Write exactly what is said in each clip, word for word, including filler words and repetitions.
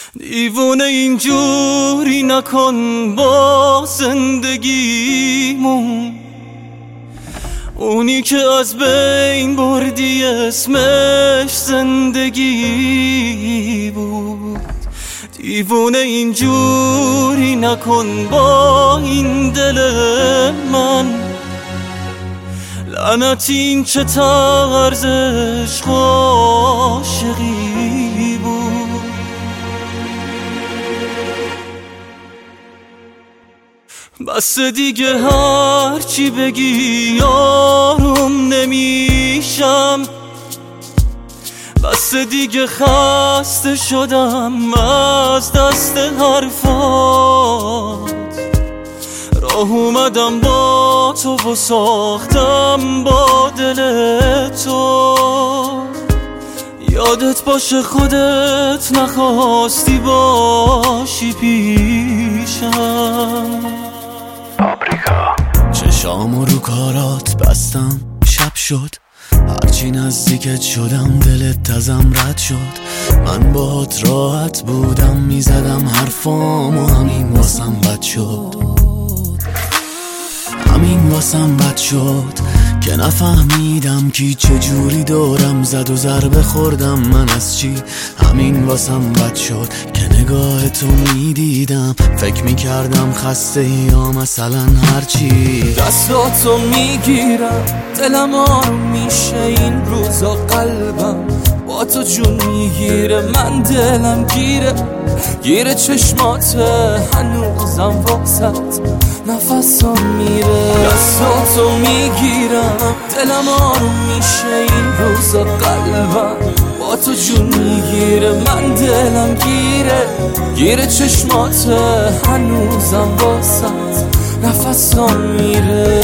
دیوونه اینجوری نکن با زندگیمون، اونی که از بین بردی اسمش زندگی بود. دیوونه اینجوری نکن با این دل من، لعنت این چه طرز عشق عاشقی بود. بس دیگه هرچی بگی آروم نمیشم، بس دیگه خسته شدم از دست حرفات. راه اومدم با تو و ساختم با دل تو، یادت باشه خودت نخواستی باشی پیشم. پاپریکا. چشامو رو کارات بستم، شب شد هرچی نزدیکت شدم دلت تزم رد شد. من باهات راحت بودم میزدم حرفامو، همین واسم بد شد، همین واسم بد شد که نفهمیدم کی چجوری دورم زد و ضربه خوردم من از چی. همین واسم بد شد که نگاه تو میدیدم، فکر میکردم خسته یا مثلا هرچی. دستاتو میگیرم دلم آروم میشه این روزا، قلبم با تو جون میگیره، من دلم گیره گیره چشماته، هنوزم واسط نفسم میره. دستاتو میگیرم دلم آروم میشه این روزا، قلبم با تو جون میگیره، من دلم گیره گیره چشماته، هنوزم واسط نفسم میره.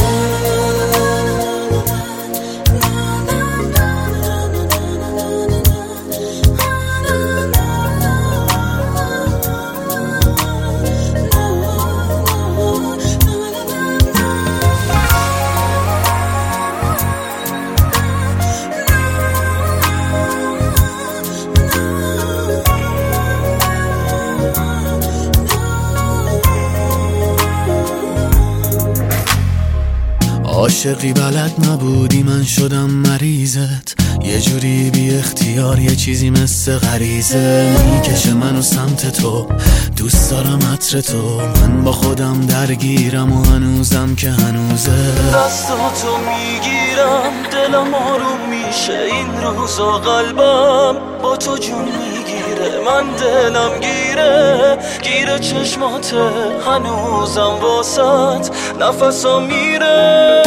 عاشقی بلد نبودی من شدم مریضت، یه جوری بی اختیار یه چیزی مثل غریزه میکشه منو سمت تو. دوست دارم عطر تو، من با خودم درگیرم و هنوزم که هنوزه. دستاتو میگیرم دلم آروم میشه این روزا، قلبم با تو جون میگیره، من دلم گیره گیره چشماته، هنوزم واسط نفسم میره.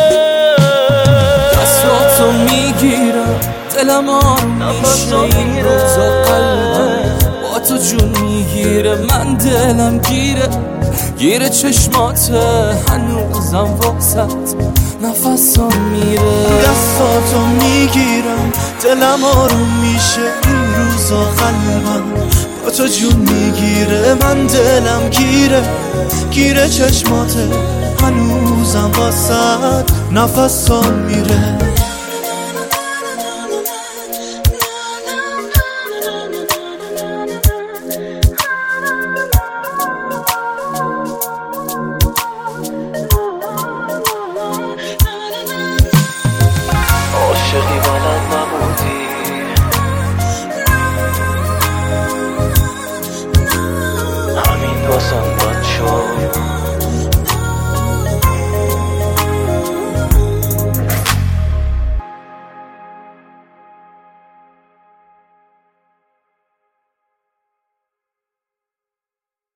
دستاتو میگیرم دلم آروم میشه این روزا، قلبم با تو جون میگیره، من دلم گیره گیره چشماته، هنوزم واسط نفسم میره. دستاتو میگیرم دلم آروم میشه این روزا، قلبم با تو جون میگیره، من دلم گیره گیره چشماته، هنوزم واسط نفسم میره.